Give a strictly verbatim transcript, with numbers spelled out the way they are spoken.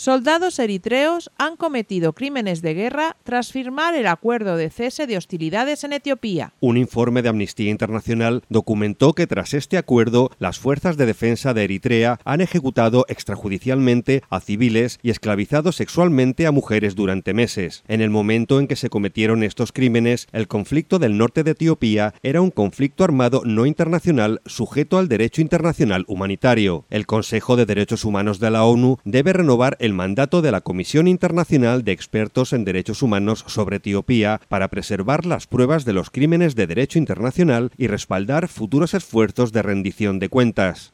Soldados eritreos han cometido crímenes de guerra tras firmar el acuerdo de cese de hostilidades en Etiopía. Un informe de Amnistía Internacional documentó que tras este acuerdo, las fuerzas de defensa de Eritrea han ejecutado extrajudicialmente a civiles y esclavizado sexualmente a mujeres durante meses. En el momento en que se cometieron estos crímenes, el conflicto del norte de Etiopía era un conflicto armado no internacional sujeto al derecho internacional humanitario. El Consejo de Derechos Humanos de la ONU debe renovar el mandato de la Comisión Internacional de Expertos en Derechos Humanos sobre Etiopía para preservar las pruebas de los crímenes de derecho internacional y respaldar futuros esfuerzos de rendición de cuentas.